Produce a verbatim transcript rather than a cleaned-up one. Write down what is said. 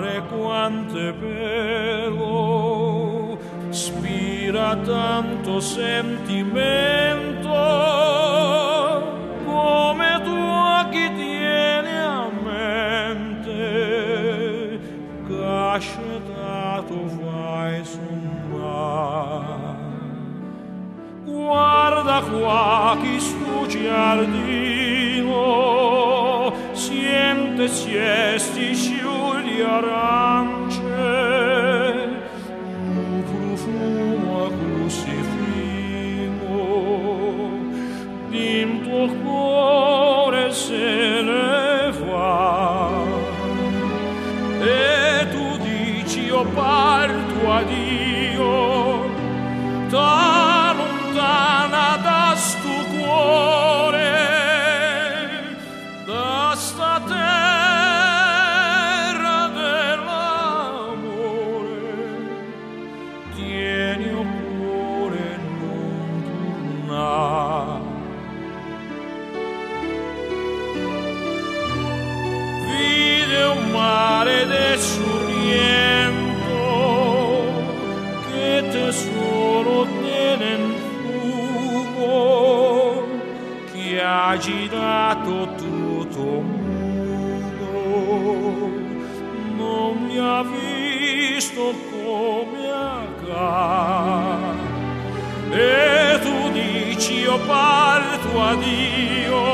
mare quanto è bello, spira tanto sentimento, come tu a chi tieni a mente, cascetato fai sul mare. Guarda qua chi sto giardino, siente siesti sciogli arance, un profumo così fino, in tuo cuore se ne va. E tu dici io parto a Dio, ta lontana da sto cuore, da sta terra dell'amore. Tieni il cuore non tornare. Vide un mare del sorriento che tesoro tiene in fumo, che ha girato tutto mondo, non mi ha visto come accade. E tu dici io parto a Dio,